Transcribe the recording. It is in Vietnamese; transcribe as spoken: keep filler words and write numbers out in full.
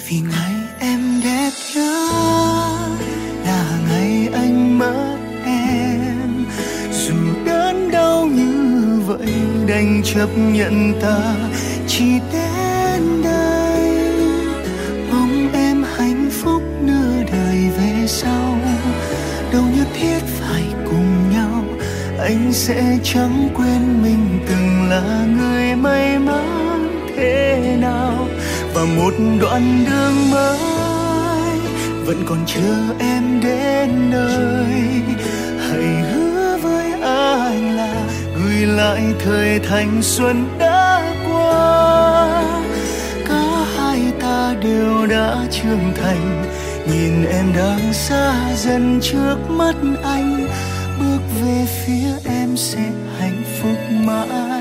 Vì ngày em đẹp nhất là ngày anh mất em. Dù đớn đau như vậy đành chấp nhận ta chỉ đến đây. Mong em hạnh phúc nửa đời về sau, đâu nhất thiết phải cùng nhau. Anh sẽ chẳng quên mình từng là người may mắn thế nào. Và một đoạn đường mới vẫn còn chờ em đến nơi. Hãy hứa với anh là gửi lại thời thanh xuân đã qua. Cả hai ta đều đã trưởng thành, nhìn em đang xa dần trước mắt anh. Bước về phía em sẽ hạnh phúc mãi.